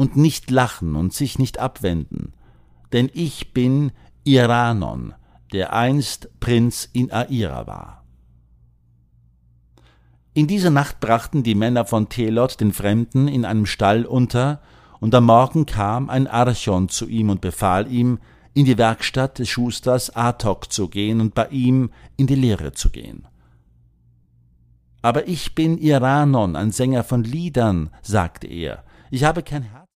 und nicht lachen und sich nicht abwenden, denn ich bin Iranon, der einst Prinz in Aira war. In dieser Nacht brachten die Männer von Telot den Fremden in einem Stall unter, und am Morgen kam ein Archon zu ihm und befahl ihm, in die Werkstatt des Schusters Atok zu gehen und bei ihm in die Lehre zu gehen. »Aber ich bin Iranon, ein Sänger von Liedern«, sagte er, »ich habe kein Herz.«